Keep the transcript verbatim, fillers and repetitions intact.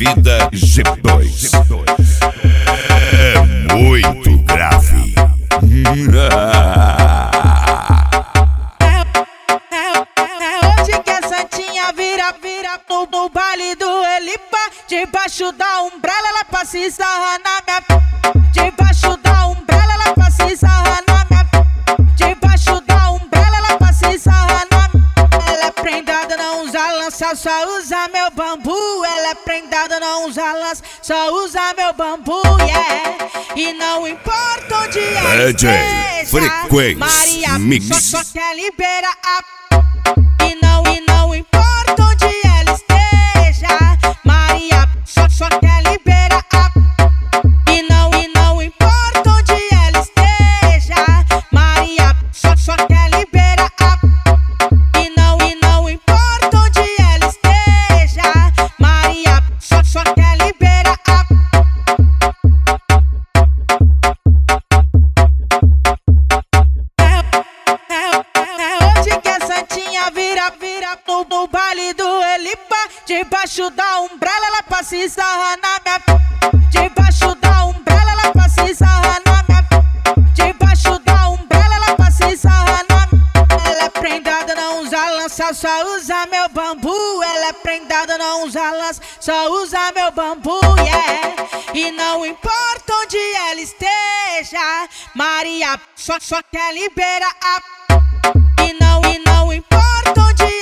Vida G dois. É muito grave. Hoje que a santinha vira, vira no, no baile do Elipa. Debaixo da umbrella ela passa e sarra na minha. Debaixo da umbrella ela passa e sarra na minha. Debaixo da umbrella ela passa e sarra na minha. Ela é prendada, não usa lança, só usa meu bambu. Ela é prendada, não usa lança, só usa meu bambu, yeah. E não importa onde ela esteja, Frequência Maria Mix. só, só quer liberar a. E não, e não importa onde ela esteja, Maria só, só quer liberar a. E não, e não importa onde ela esteja, Maria só, só quer liberar a. E não, e não importa onde ela esteja, Maria só, só quer liberar a. Hoje que a santinha vira, vira no, no baile do Elipa. Debaixo da umbrella ela passa e sarra na minha. Debaixo da umbrella ela passa e sarra na minha. Debaixo da umbrella ela passa e sarra na minha. Ela é prendada, não usa lança, só usa meu bambu. Ela é prendada, não usa lança, só usa meu bambu, yeah. E não importa onde ela esteja, Maria só, só quer liberar a. E não, e não importa onde